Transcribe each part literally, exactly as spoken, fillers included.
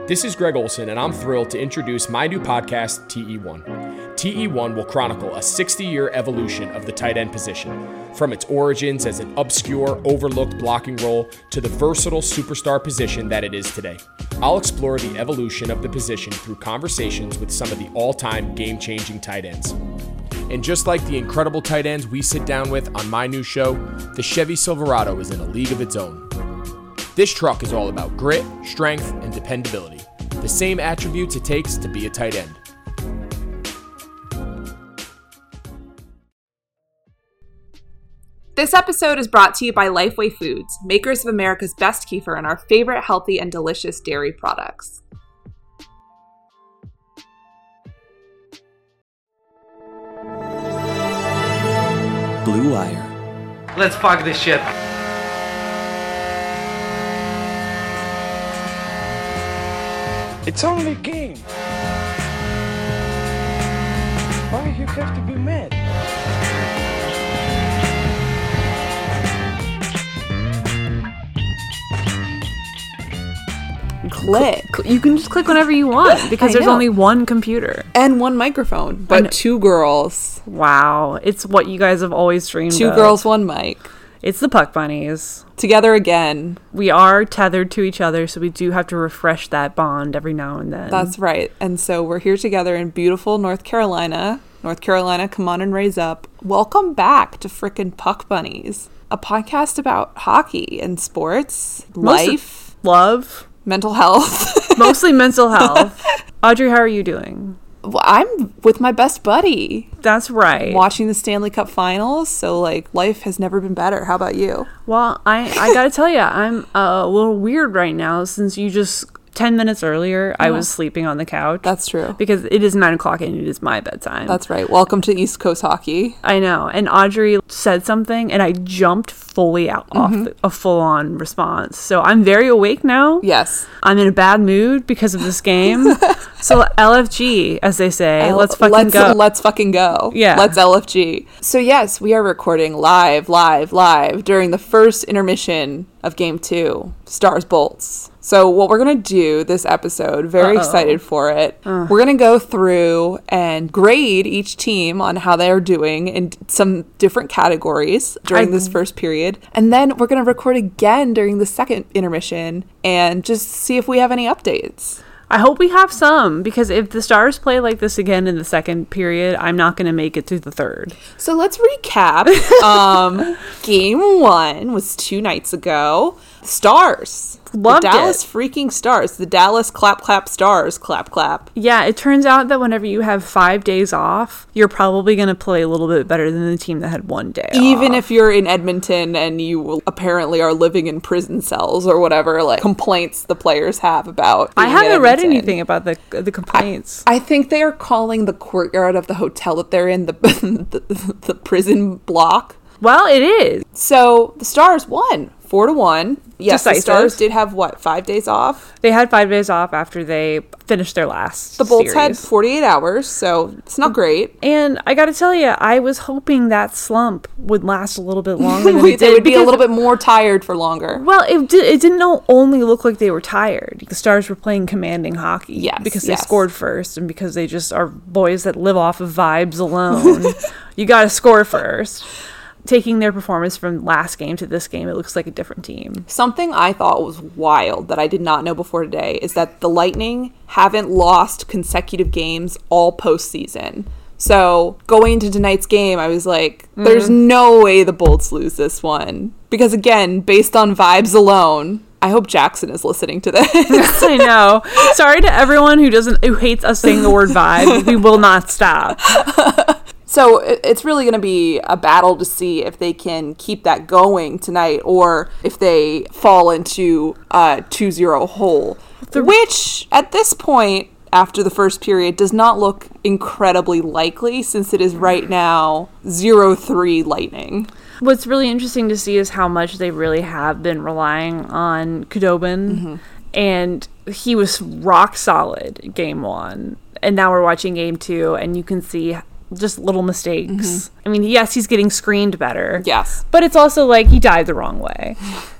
This is Greg Olson, and I'm thrilled to introduce my new podcast, T E one. T E one will chronicle a sixty-year evolution of the tight end position, from its origins as an obscure, overlooked blocking role to the versatile superstar position that it is today. I'll explore the evolution of the position through conversations with some of the all-time game-changing tight ends. And just like the incredible tight ends we sit down with on my new show, the Chevy Silverado is in a league of its own. This truck is all about grit, strength, and dependability, the same attributes it takes to be a tight end. This episode is brought to you by Lifeway Foods, makers of America's best kefir and our favorite healthy and delicious dairy products. Blue Wire. Let's fuck this shit. It's only a game. Why you have to be mad? Click. You can just click whenever you want because I there's know. only one computer. And one microphone, but two girls. Wow. It's what you guys have always dreamed Two of. girls, one mic. It's the Puck Bunnies. Together again. We are tethered to each other, so we do have to refresh that bond every now and then. That's right. And so we're here together in beautiful North Carolina. North Carolina, come on and raise up. Welcome back to frickin' Puck Bunnies, a podcast about hockey and sports, Most life, of love, mental health. mostly mental health. Audrey, how are you doing? Well, I'm with my best buddy. That's right. Watching the Stanley Cup Finals, so like life has never been better. How about you? Well, I, I gotta tell you, I'm a little weird right now since you just, ten minutes earlier, I was sleeping on the couch. That's true. Because it is nine o'clock and it is my bedtime. That's right. Welcome to East Coast hockey. I know. And Audrey said something and I jumped fully out off Mm-hmm. the, a full-on response. So I'm very awake now. Yes. I'm in a bad mood because of this game. So L F G, as they say, L- let's fucking let's, go. Let's fucking go. Yeah. Let's L F G. So yes, we are recording live, live, live during the first intermission of Game Two, Stars Bolts. So what we're going to do this episode, very Uh-oh. excited for it, uh. we're going to go through and grade each team on how they are doing in some different categories during I, this first period. And then we're going to record again during the second intermission and just see if we have any updates. I hope we have some, because if the Stars play like this again in the second period, I'm not going to make it through the third. So let's recap. um, game one was two nights ago. Stars. Loved the Dallas it. freaking Stars. The Dallas clap clap Stars clap clap. Yeah, it turns out that whenever you have five days off, you're probably going to play a little bit better than the team that had one day Even off. if you're in Edmonton and you apparently are living in prison cells or whatever, like complaints the players have about I being in haven't read Edmonton. anything about the the complaints. I think they are calling the courtyard of the hotel that they're in the the, the prison block. Well, it is. So the Stars won four to one. Yes, Decisive. the Stars did have what, five days off? They had five days off after they finished their last The Bolts series. had forty-eight hours, so it's not great. And I got to tell you, I was hoping that slump would last a little bit longer than Wait, it they did. would be a because- little bit more tired for longer. Well, it, did, it didn't only look like they were tired. The Stars were playing commanding hockey. Yes, Because they yes. scored first and because they just are boys that live off of vibes alone. You got to score first. Taking their performance from last game to this game, it looks like a different team. Something I thought was wild that I did not know before today is that the Lightning haven't lost consecutive games all postseason. So going into tonight's game, I was like, there's no way the Bolts lose this one. Because again, based on vibes alone, I hope Jackson is listening to this. I know. Sorry to everyone who doesn't who hates us saying the word vibe. We will not stop. So it's really going to be a battle to see if they can keep that going tonight or if they fall into a two zero hole, which at this point, after the first period, does not look incredibly likely since it is right now zero three Lightning. What's really interesting to see is how much they really have been relying on Khudobin. Mm-hmm. And he was rock solid game one. And now we're watching game two, and you can see just little mistakes. Mm-hmm. I mean, yes, he's getting screened better. Yes. But it's also like he died the wrong way.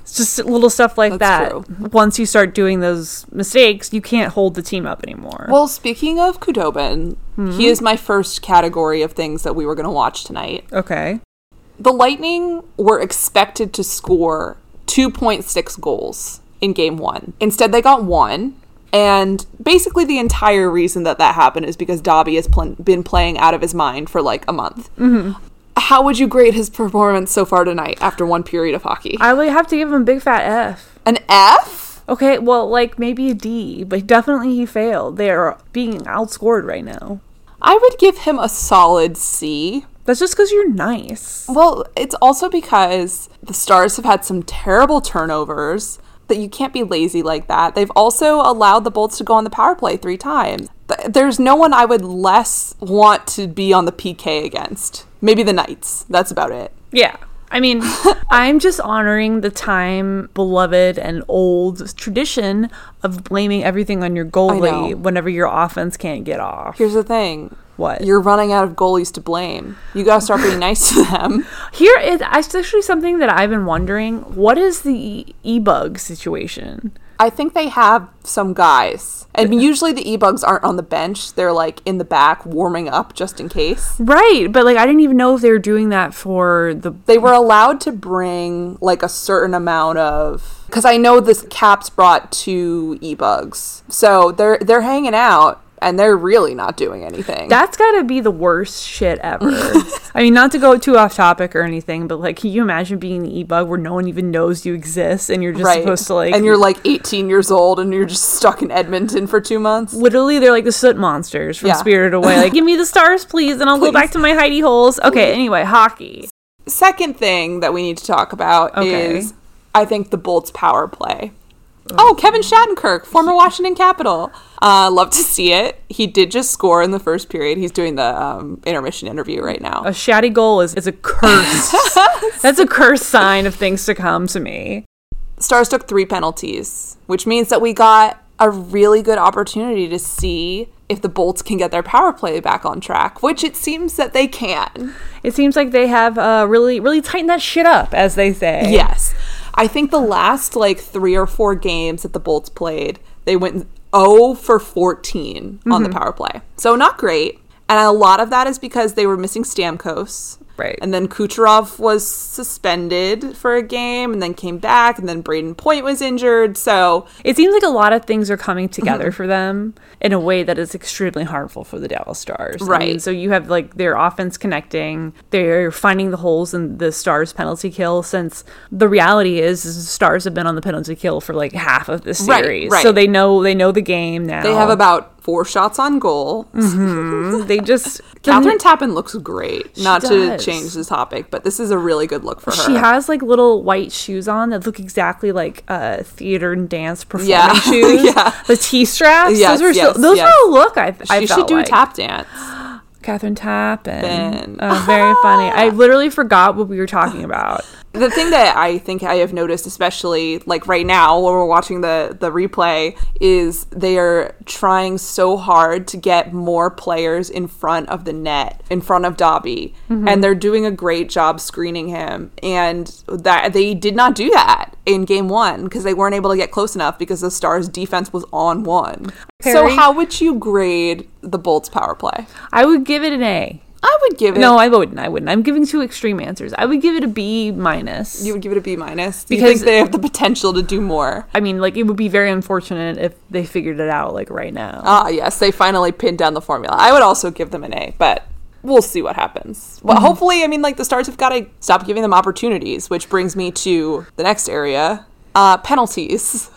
It's just little stuff like That's that. true. Once you start doing those mistakes, you can't hold the team up anymore. Well, speaking of Khudobin, he is my first category of things that we were going to watch tonight. Okay. The Lightning were expected to score two point six goals in game one. Instead, they got one. And basically the entire reason that that happened is because Dobby has pl- been playing out of his mind for like a month. Mm-hmm. How would you grade his performance so far tonight after one period of hockey? I would have to give him a big fat F. An F? Okay, well, like maybe a D, but definitely he failed. They're being outscored right now. I would give him a solid C. That's just because you're nice. Well, it's also because the Stars have had some terrible turnovers that you can't be lazy like that. They've also allowed the Bolts to go on the power play three times. There's no one I would less want to be on the P K against. Maybe the Knights. That's about it. Yeah. I mean, I'm just honoring the time beloved and old tradition of blaming everything on your goalie whenever your offense can't get off. Here's the thing. What? You're running out of goalies to blame. You gotta start being nice to them. Here is actually something that I've been wondering. What is the e-bug situation? I think they have some guys. And usually the e-bugs aren't on the bench. They're like in the back warming up just in case. Right. But like I didn't even know if they were doing that for the... They were allowed to bring like a certain amount of... Because I know this Caps brought two e-bugs. So they're they're hanging out. And they're really not doing anything. That's got to be the worst shit ever. I mean, not to go too off topic or anything, but like, can you imagine being an e-bug where no one even knows you exist and you're just right. supposed to like... And you're like eighteen years old and you're just stuck in Edmonton for two months? Literally, they're like the soot monsters from yeah. Spirited Away. Like, give me the stars, please, and I'll please. go back to my hidey holes. Okay, anyway, hockey. Second thing that we need to talk about okay. is, I think, the Bolts power play. Oh, Kevin Shattenkirk, former Washington Capital. Uh, love to see it. He did just score in the first period. He's doing the um, intermission interview right now. A shatty goal is, is a curse. That's a curse sign of things to come to me. Stars took three penalties, which means that we got a really good opportunity to see if the Bolts can get their power play back on track, which it seems that they can. It seems like they have uh, really, really tightened that shit up, as they say. Yes. I think the last like three or four games that the Bolts played, they went oh for fourteen mm-hmm. on the power play. So not great. And a lot of that is because they were missing Stamkos. Right. And then Kucherov was suspended for a game and then came back, and then Braden Point was injured. So it seems like a lot of things are coming together for them in a way that is extremely harmful for the Dallas Stars. Right. I mean, so you have like their offense connecting, they're finding the holes in the Stars penalty kill, since the reality is, is the Stars have been on the penalty kill for like half of this series. Right, right. So they know they know the game now. They have about four shots on goal. Mm-hmm. They just Catherine Tappan looks great. Not does. to change the topic, but this is a really good look for her. She has like little white shoes on that look exactly like uh, theater and dance performing yeah. shoes. yeah. The T straps. Yes, those were yes, so, those yes. were a look. I I she felt should do like. a tap dance. Catherine Tappan. Ben. Uh, very funny. I literally forgot what we were talking about. The thing that I think I have noticed, especially like right now when we're watching the, the replay, is they are trying so hard to get more players in front of the net, in front of Dobby. Mm-hmm. And they're doing a great job screening him. And that they did not do that in game one because they weren't able to get close enough because the Stars' defense was on one. Perry? So how would you grade the Bolts power play? I would give it an A. I would give it... No, I wouldn't. I wouldn't. I'm giving two extreme answers. I would give it a B minus. You would give it a B minus? Do because you think they have the potential to do more? I mean, like, it would be very unfortunate if they figured it out, like, right now. Ah, yes. They finally pinned down the formula. I would also give them an A, but we'll see what happens. Well, mm-hmm. hopefully, I mean, like, the Stars have got to stop giving them opportunities, which brings me to the next area. Uh, penalties.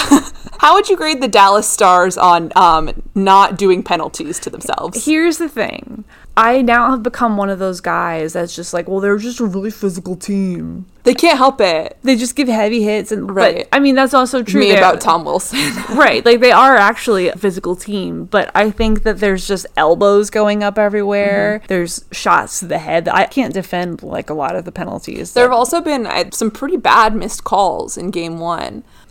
How would you grade the Dallas Stars on um, not doing penalties to themselves? Here's the thing. I now have become one of those guys that's just like, well, they're just a really physical team. They can't help it. They just give heavy hits. and Right. But, I mean, that's also true. Me They're, about Tom Wilson. Right. Like, they are actually a physical team. But I think that there's just elbows going up everywhere. Mm-hmm. There's shots to the head. I can't defend, like, a lot of the penalties. There have also been uh, some pretty bad missed calls in game one.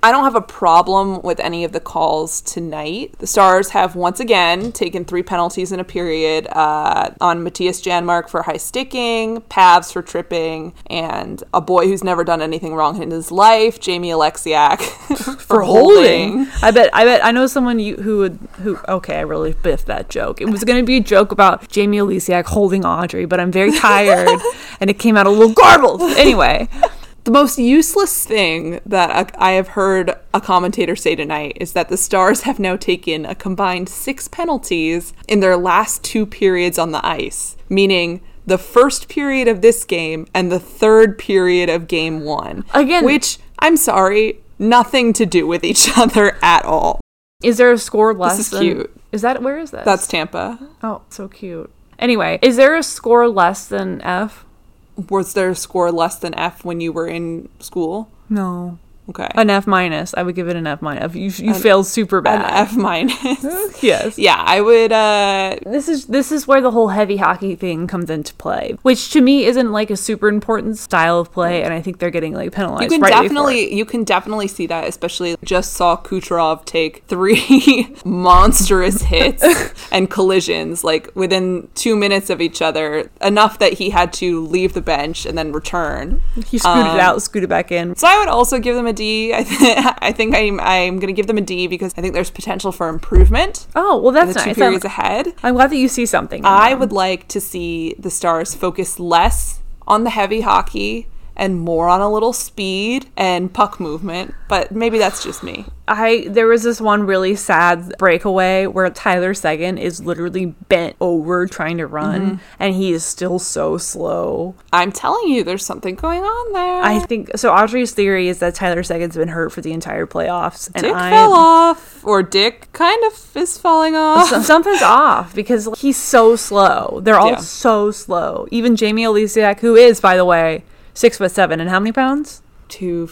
I don't have a problem with any of the calls tonight. The Stars have once again taken three penalties in a period uh, on Matthias Janmark for high sticking, Pavs for tripping, and a boy who's never done anything wrong in his life, Jamie Alexiak, for, for holding. I bet. I bet. I know someone you, who would. Who? Okay, I really biffed that joke. It was going to be a joke about Jamie Alexiak holding Audrey, but I'm very tired, and it came out a little garbled. Anyway. The most useless thing that I have heard a commentator say tonight is that the Stars have now taken a combined six penalties in their last two periods on the ice, meaning the first period of this game and the third period of game one. Again, which, I'm sorry, nothing to do with each other at all. Is there a score less This is than... cute. Is that... Where is this? That's Tampa. Oh, so cute. Anyway, is there a score less than F? Was there a score less than F when you were in school? No. Okay. An F minus. I would give it an F minus. You you an, failed super bad. An F minus. Yes. Yeah, I would. Uh, this is this is where the whole heavy hockey thing comes into play, which to me isn't like a super important style of play, and I think they're getting like penalized. You can definitely you can definitely see that. Especially just saw Kucherov take three monstrous hits and collisions like within two minutes of each other, enough that he had to leave the bench and then return. He scooted um, out, scooted back in. So I would also give them a D. I, th- I think I'm I'm going to give them a D because I think there's potential for improvement. Oh, well, that's in the two nice. periods I'm, ahead. I'm glad that you see something. I them. would like to see the Stars focus less on the heavy hockey and more on a little speed and puck movement, but maybe that's just me. I there was this one really sad breakaway where Tyler Seguin is literally bent over trying to run, mm-hmm. and he is still so slow. I'm telling you, there's something going on there. I think so. Audrey's theory is that Tyler Seguin's been hurt for the entire playoffs, and Dick I fell off, or Dick kind of is falling off. Something's off because he's so slow. They're all yeah. so slow. Even Jamie Alexiak, who is, by the way, six foot seven, and how many pounds? two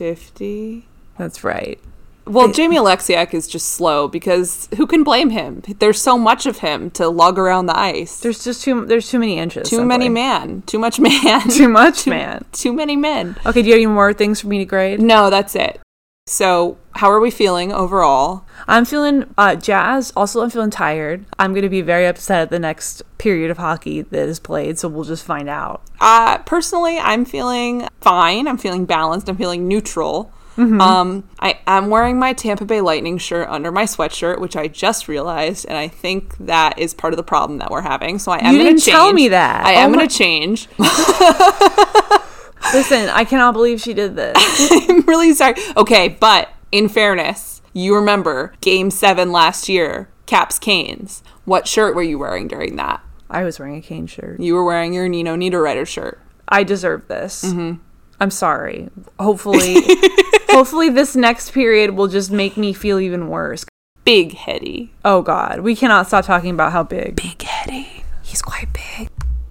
fifty. That's right. Well, Jamie Alexiak is just slow because who can blame him? There's so much of him to lug around the ice. There's just too there's too many inches. Too simply. many man. Too much man. Too much too, man. Too many men. Okay, do you have any more things for me to grade? No, that's it. So, how are we feeling overall? I'm feeling uh, jazzed. Also, I'm feeling tired. I'm going to be very upset at the next period of hockey that is played, so we'll just find out. Uh, personally, I'm feeling fine. I'm feeling balanced. I'm feeling neutral. Mm-hmm. Um, I am wearing my Tampa Bay Lightning shirt under my sweatshirt, which I just realized, and I think that is part of the problem that we're having. So I am going to change. You didn't tell me that. I am oh going to change. Listen, I cannot believe she did this. I'm really sorry. Okay, but in fairness, you remember Game seven last year, Caps Canes. What shirt were you wearing during that? I was wearing a Cane shirt. You were wearing your Nino Niederreiter shirt. I deserve this. Mm-hmm. I'm sorry. Hopefully, hopefully this next period will just make me feel even worse. Big heady. Oh, God. We cannot stop talking about how big. Big heady. He's quite big.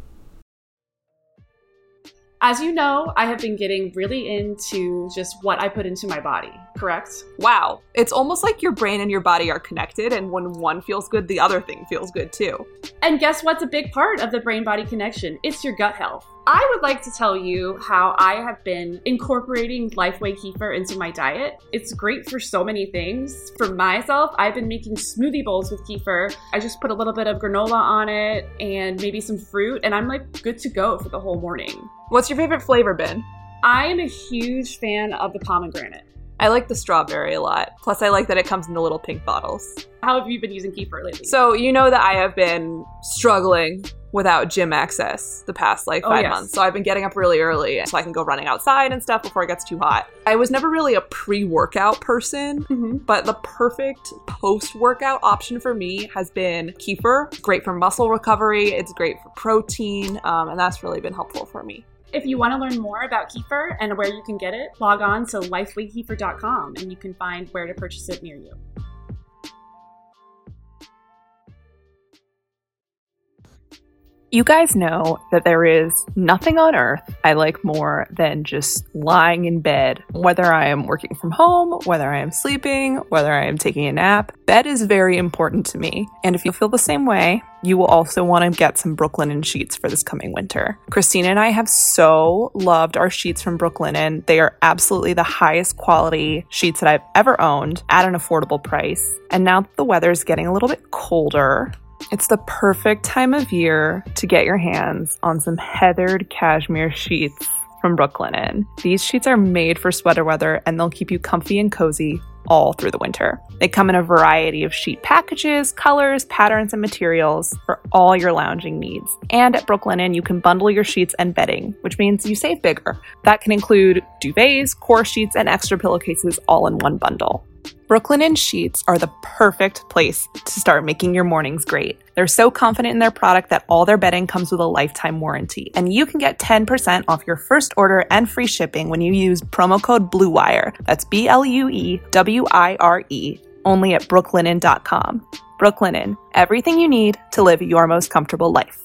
As you know, I have been getting really into just what I put into my body, correct? Wow. It's almost like your brain and your body are connected, and when one feels good, the other thing feels good too. And guess what's a big part of the brain-body connection? It's your gut health. I would like to tell you how I have been incorporating Lifeway Kefir into my diet. It's great for so many things. For myself, I've been making smoothie bowls with kefir. I just put a little bit of granola on it and maybe some fruit, and I'm like good to go for the whole morning. What's your favorite flavor, Ben? I am a huge fan of the pomegranate. I like the strawberry a lot. Plus, I like that it comes in the little pink bottles. How have you been using kefir lately? So, you know that I have been struggling without gym access the past like five oh, yes. months. So I've been getting up really early so I can go running outside and stuff before it gets too hot. I was never really a pre-workout person, mm-hmm. but the perfect post-workout option for me has been kefir. Great for muscle recovery. It's great for protein. Um, and that's really been helpful for me. If you want to learn more about kefir and where you can get it, log on to lifeway kefir dot com and you can find where to purchase it near you. You guys know that there is nothing on earth I like more than just lying in bed. Whether I am working from home, whether I am sleeping, whether I am taking a nap, bed is very important to me. And if you feel the same way, you will also want to get some Brooklinen sheets for this coming winter. Christina and I have so loved our sheets from Brooklinen. They are absolutely the highest quality sheets that I've ever owned at an affordable price. And now that the weather is getting a little bit colder, it's the perfect time of year to get your hands on some heathered cashmere sheets from Brooklinen. These sheets are made for sweater weather and they'll keep you comfy and cozy all through the winter. They come in a variety of sheet packages, colors, patterns, and materials for all your lounging needs. And at Brooklinen, you can bundle your sheets and bedding, which means you save bigger. That can include duvets, core sheets, and extra pillowcases all in one bundle. Brooklinen sheets are the perfect place to start making your mornings great. They're so confident in their product that all their bedding comes with a lifetime warranty. And you can get ten percent off your first order and free shipping when you use promo code BLUEWIRE. That's B L U E W I R E, only at brooklinen dot com. Brooklinen, everything you need to live your most comfortable life.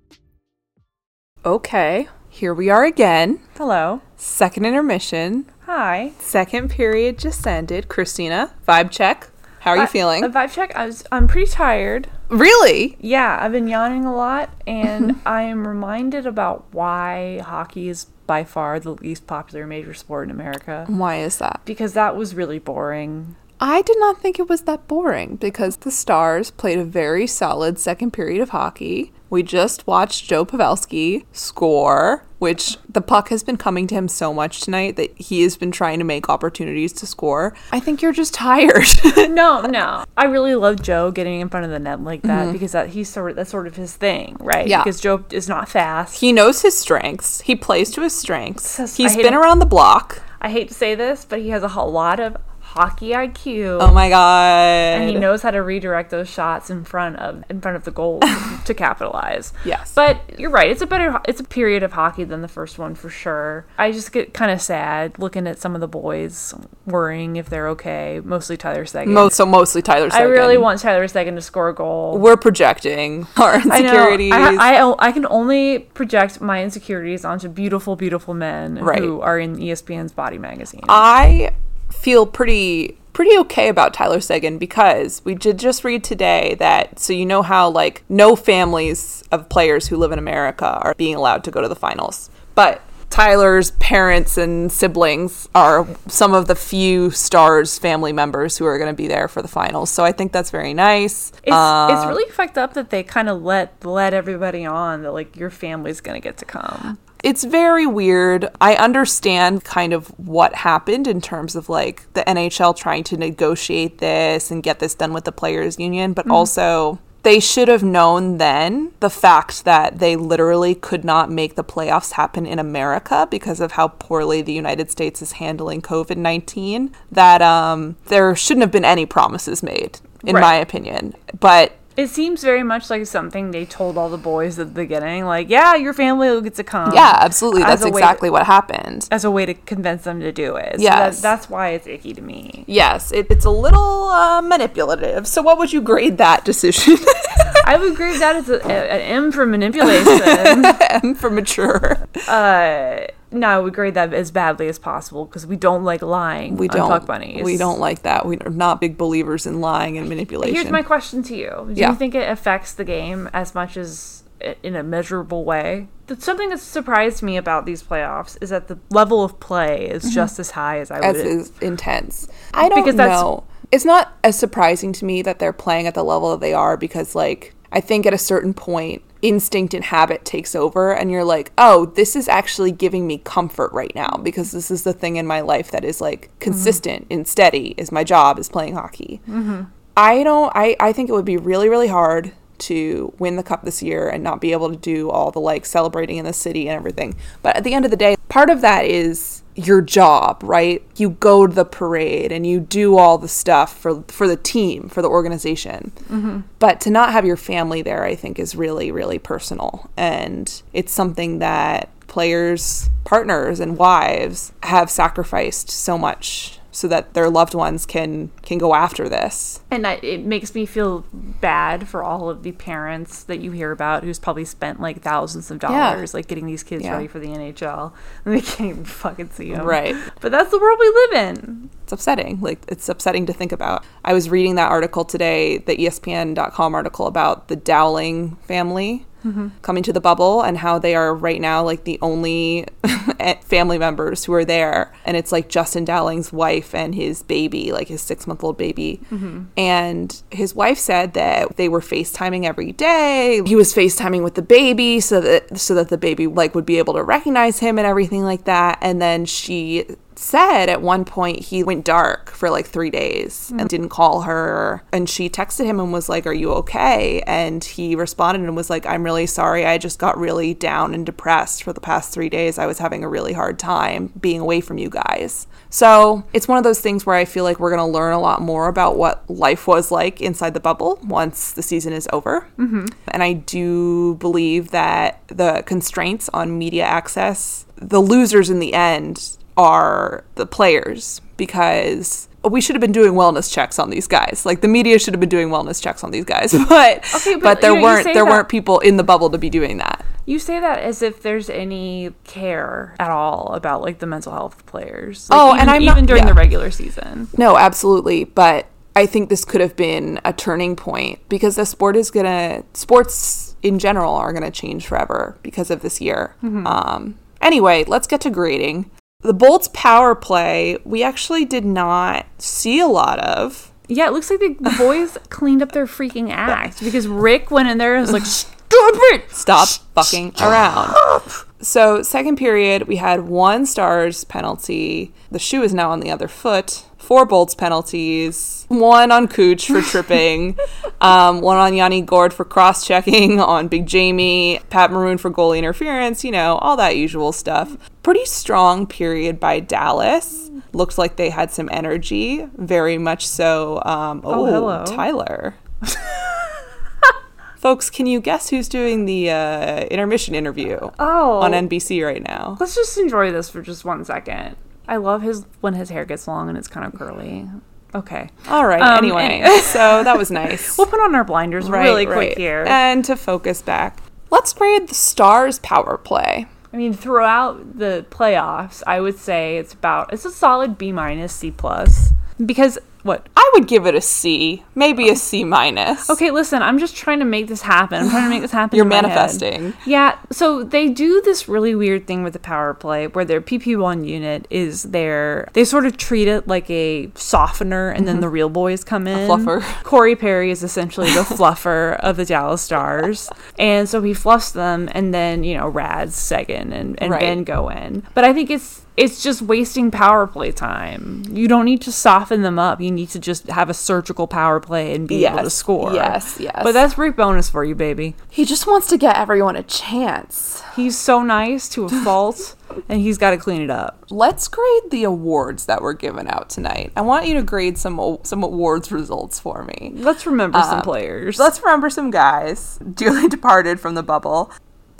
Okay, here we are again. Hello. Second intermission. Hi. Second period just ended. Christina, vibe check. How are you I, feeling? A vibe check. I was. I'm pretty tired. Really? Yeah, I've been yawning a lot, and I am reminded about why hockey is by far the least popular major sport in America. Why is that? Because that was really boring. I did not think it was that boring because the Stars played a very solid second period of hockey. We just watched Joe Pavelski score, which the puck has been coming to him so much tonight that he has been trying to make opportunities to score. I think you're just tired. no, no. I really love Joe getting in front of the net like that mm-hmm. because that he's sort of that's sort of his thing, right? Yeah. Because Joe is not fast. He knows his strengths. He plays to his strengths. Just, He's been around the block. I hate to say this, but he has a lot of hockey I Q. Oh my god. And he knows how to redirect those shots in front of in front of the goal to capitalize. Yes. But you're right, it's a better it's a period of hockey than the first one for sure. I just get kind of sad looking at some of the boys worrying if they're okay, mostly Tyler Seguin. Most, so mostly Tyler Seguin. I really want Tyler Seguin to score a goal. We're projecting our insecurities. I, know. I, I, I can only project my insecurities onto beautiful, beautiful men right. who are in E S P N's Body magazine. I feel pretty pretty okay about Tyler Seguin because we did just read today that, so you know how like no families of players who live in America are being allowed to go to the finals, but Tyler's parents and siblings are some of the few Stars family members who are going to be there for the finals. So I think that's very nice. It's, uh, it's really fucked up that they kind of let let everybody on that like your family's going to get to come. It's very weird. I understand kind of what happened in terms of like the N H L trying to negotiate this and get this done with the players union, but mm-hmm. also they should have known then the fact that they literally could not make the playoffs happen in America because of how poorly the United States is handling covid nineteen, that um, there shouldn't have been any promises made, in right. my opinion. But it seems very much like something they told all the boys at the beginning, like, yeah, your family will get to come. Yeah, absolutely. That's exactly to, what happened. As a way to convince them to do it. So yes. that, that's why it's icky to me. Yes, it, it's a little uh, manipulative. So what would you grade that decision? I would grade that as a, a, an M for manipulation. M for mature. Uh... No, I would grade that as badly as possible because we don't like lying we on don't, Puck Bunnies. We don't like that. We are not big believers in lying and manipulation. Here's my question to you. Do yeah. you think it affects the game as much as in a measurable way? Something that's surprised me about these playoffs is that the level of play is mm-hmm. just as high as I would. As is intense. I don't because know. It's not as surprising to me that they're playing at the level that they are because, like, I think at a certain point, instinct and habit takes over and you're like, oh, this is actually giving me comfort right now because this is the thing in my life that is like consistent mm-hmm. and steady is my job is playing hockey. Mm-hmm. I don't, I, I think it would be really, really hard to win the cup this year and not be able to do all the like celebrating in the city and everything. But at the end of the day, part of that is your job, right? You go to the parade and you do all the stuff for for the team, for the organization. Mm-hmm. But to not have your family there, I think, is really, really personal. And it's something that players, partners, and wives have sacrificed so much so that their loved ones can can go after this. And I, it makes me feel bad for all of the parents that you hear about who's probably spent like thousands of dollars, yeah. like getting these kids yeah. ready for the N H L, and they can't even fucking see them. Right. But that's the world we live in. It's upsetting. Like, it's upsetting to think about. I was reading that article today, the E S P N dot com article about the Dowling family. Mm-hmm. coming to the bubble, and how they are right now like the only family members who are there, and it's like Justin Dowling's wife and his baby, like his six month old baby. Mm-hmm. And his wife said that they were FaceTiming every day. He was FaceTiming with the baby so that so that the baby like would be able to recognize him and everything like that. And then she said at one point he went dark for like three days and didn't call her, and she texted him and was like, "Are you okay?" And he responded and was like, "I'm really sorry, I just got really down and depressed for the past three days. I was having a really hard time being away from you guys." So it's one of those things where I feel like we're going to learn a lot more about what life was like inside the bubble once the season is over. Mm-hmm. And I do believe that the constraints on media access, the losers in the end are the players, because we should have been doing wellness checks on these guys. Like, the media should have been doing wellness checks on these guys, but okay, but, but there you know, weren't there that, weren't people in the bubble to be doing that. You say that as if there's any care at all about like the mental health of players. Like, oh, even, and I'm even not, during yeah. the regular season. No, absolutely, but I think this could have been a turning point, because the sport is gonna sports in general are gonna change forever because of this year. Mm-hmm. Um. Anyway, let's get to grading. The Bolts power play, we actually did not see a lot of. Yeah, it looks like the, the boys cleaned up their freaking act, because Rick went in there and was like, "Stop it! Stop fucking around." So, second period, we had one Stars penalty. The shoe is now on the other foot. Four Bolts penalties. One on Cooch for tripping. um, one on Yanni Gourde for cross-checking on Big Jamie. Pat Maroon for goalie interference. You know, all that usual stuff. Pretty strong period by Dallas. Looks like they had some energy. Very much so. Um, oh, oh, hello. Tyler. Folks, can you guess who's doing the uh, intermission interview oh. on N B C right now? Let's just enjoy this for just one second. I love his when his hair gets long and it's kind of curly. Okay. All right. Um, anyway, so that was nice. We'll put on our blinders right, really quick right. here. And to focus back, let's grade the Stars power play. I mean, throughout the playoffs, I would say it's about, it's a solid B minus, C plus. Because, what? I would give it a C, maybe a C minus. Okay, listen, I'm just trying to make this happen. I'm trying to make this happen. You're in my manifesting. Head. Yeah, so they do this really weird thing with the power play where their P P one unit is their, they sort of treat it like a softener, and mm-hmm. then the real boys come in. A fluffer. Corey Perry is essentially the fluffer of the Dallas Stars. And so he fluffs them, and then, you know, Rad's Seguin and, and right. Ben go in. But I think it's, It's just wasting power play time. You don't need to soften them up. You need to just have a surgical power play and be yes, able to score. Yes, yes. But that's Rick Bonus for you, baby. He just wants to get everyone a chance. He's so nice to a fault, and he's got to clean it up. Let's grade the awards that were given out tonight. I want you to grade some some awards results for me. Let's remember um, some players. Let's remember some guys dearly departed from the bubble.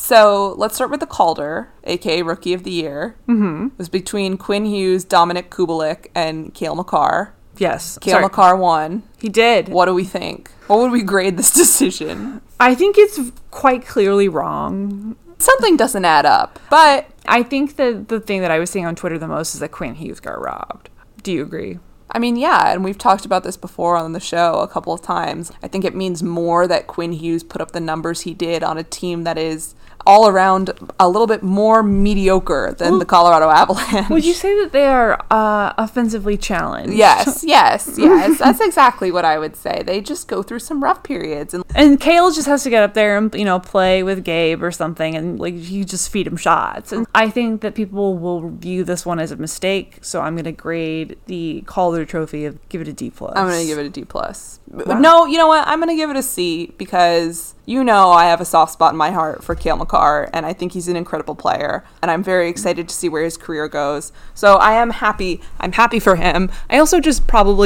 So let's start with the Calder, a k a. Rookie of the Year. Mm-hmm. It was between Quinn Hughes, Dominic Kubalik, and Cale Makar. Yes. Cale Makar won. He did. What do we think? What would we grade this decision? I think it's quite clearly wrong. Something doesn't add up. But I think that the thing that I was seeing on Twitter the most is that Quinn Hughes got robbed. Do you agree? I mean, yeah, and we've talked about this before on the show a couple of times. I think it means more that Quinn Hughes put up the numbers he did on a team that is all around a little bit more mediocre than well, the Colorado Avalanche. Would you say that they are uh, offensively challenged? Yes, yes, yes. That's exactly what I would say. They just go through some rough periods. And and Cale just has to get up there and, you know, play with Gabe or something, and like you just feed him shots. And I think that people will view this one as a mistake, so I'm going to grade the Calder Trophy of give it a D plus. I'm going to give it a D plus. Wow. No, you know what? I'm going to give it a C because you know I have a soft spot in my heart for Cale Makar, and I think he's an incredible player, and I'm very excited to see where his career goes. So I am happy. I'm happy for him. I also just probably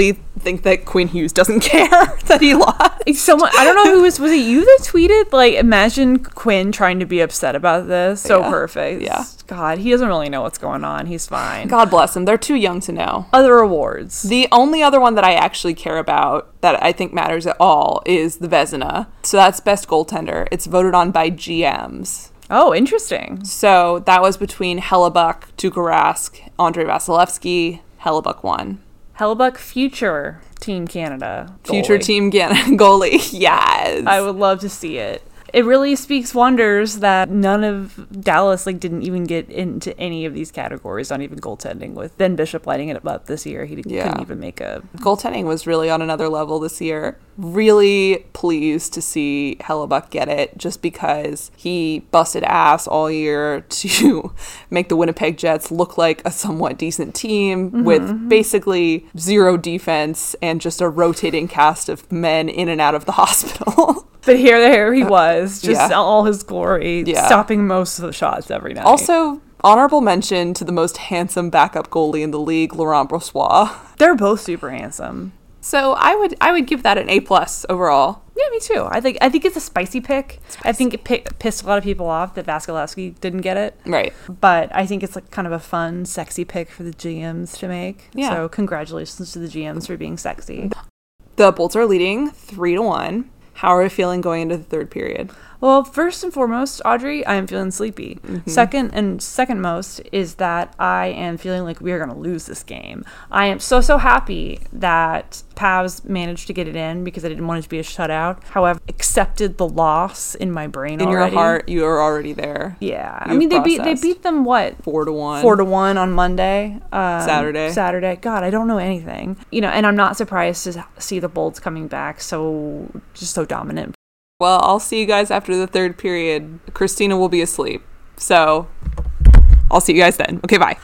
think that Quinn Hughes doesn't care that he lost. Someone, I don't know who was, was it you that tweeted? Like, imagine Quinn trying to be upset about this. So Yeah. perfect. Yeah. God, he doesn't really know what's going on. He's fine. God bless him. They're too young to know. Other awards. The only other one that I actually care about that I think matters at all is the Vezina. So that's best goaltender. It's voted on by G Ms. Oh, interesting. So that was between Hellebuck, Tuukka Rask, Andrei Vasilevsky. Hellebuck won. Hellebuck, future Team Canada goalie. Future Team Canada goalie. Yes. I would love to see it. It really speaks wonders that none of Dallas like didn't even get into any of these categories, not even goaltending, with Ben Bishop lighting it up this year. He Yeah. couldn't even make a... Goaltending was really on another level this year. Really pleased to see Hellebuck get it, just because he busted ass all year to make the Winnipeg Jets look like a somewhat decent team mm-hmm. with basically zero defense and just a rotating cast of men in and out of the hospital. But here, there he was, just Yeah. all his glory, Yeah. stopping most of the shots every night. Also, honorable mention to the most handsome backup goalie in the league, Laurent Brossoit. They're both super handsome. So I would I would give that an A plus overall. Yeah, me too. I think I think it's a spicy pick. Spicy. I think it pi- pissed a lot of people off that Vasilevsky didn't get it. Right. But I think it's like kind of a fun, sexy pick for the G Ms to make. Yeah. So congratulations to the G Ms for being sexy. The Bolts are leading three to one. How are we feeling going into the third period? Well, first and foremost, Audrey, I am feeling sleepy. Mm-hmm. Second and second most is that I am feeling like we are going to lose this game. I am so, so happy that Pavs managed to get it in because I didn't want it to be a shutout. However, accepted the loss in my brain in already. your heart, you are already there. Yeah. You've I mean, they processed. beat they beat them, what? Four to one. Four to one on Monday. Um, Saturday. Saturday. God, I don't know anything. You know, and I'm not surprised to see the Bolts coming back so, just so dominant. Well, I'll see you guys after the third period. Christina will be asleep. So, I'll see you guys then. Okay, bye.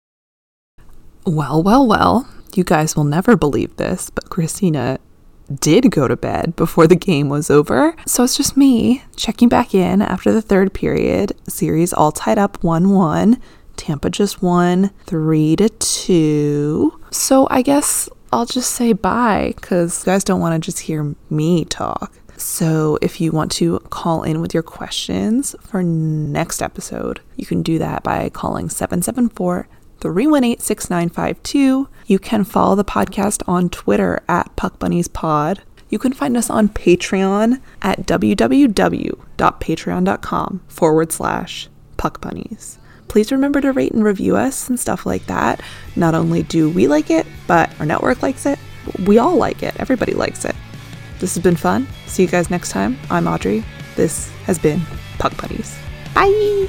Well, well, well. You guys will never believe this, but Christina did go to bed before the game was over. So it's just me checking back in after the third period. Series all tied up one one. Tampa just won three to two. So I guess I'll just say bye, because you guys don't want to just hear me talk. So if you want to call in with your questions for next episode, you can do that by calling seven seven four, three one eight, six nine five two. You can follow the podcast on Twitter at PuckBunniesPod. You can find us on Patreon at www.patreon.com forward slash PuckBunnies. Please remember to rate and review us and stuff like that. Not only do we like it, but our network likes it. We all like it. Everybody likes it. This has been fun. See you guys next time. I'm Audrey. This has been Puck Buddies. Bye!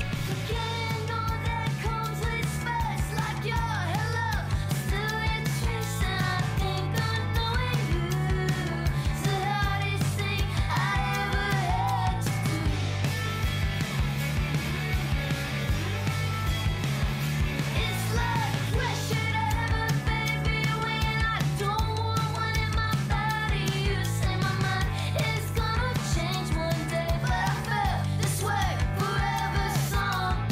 Change one day, but I felt this way forever. Song